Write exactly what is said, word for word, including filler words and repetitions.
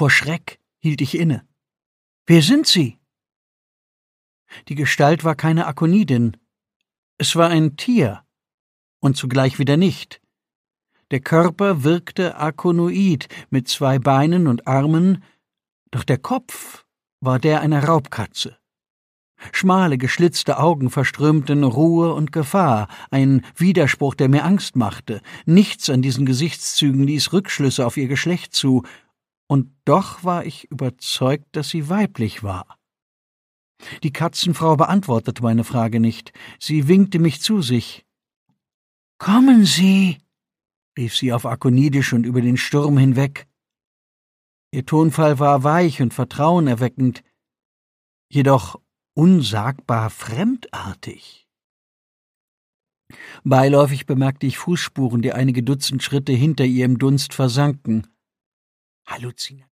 Vor Schreck hielt ich inne. »Wer sind Sie?« Die Gestalt war keine Akonidin. Es war ein Tier und zugleich wieder nicht. Der Körper wirkte akonoid, mit zwei Beinen und Armen, doch der Kopf war der einer Raubkatze. Schmale, geschlitzte Augen verströmten Ruhe und Gefahr, ein Widerspruch, der mir Angst machte. Nichts an diesen Gesichtszügen ließ Rückschlüsse auf ihr Geschlecht zu, und doch war ich überzeugt, dass sie weiblich war. Die Katzenfrau beantwortete meine Frage nicht. Sie winkte mich zu sich. »Kommen Sie«, rief sie auf Akonidisch und über den Sturm hinweg. Ihr Tonfall war weich und vertrauenerweckend, jedoch unsagbar fremdartig. Beiläufig bemerkte ich Fußspuren, die einige Dutzend Schritte hinter ihr im Dunst versanken. Halluzination.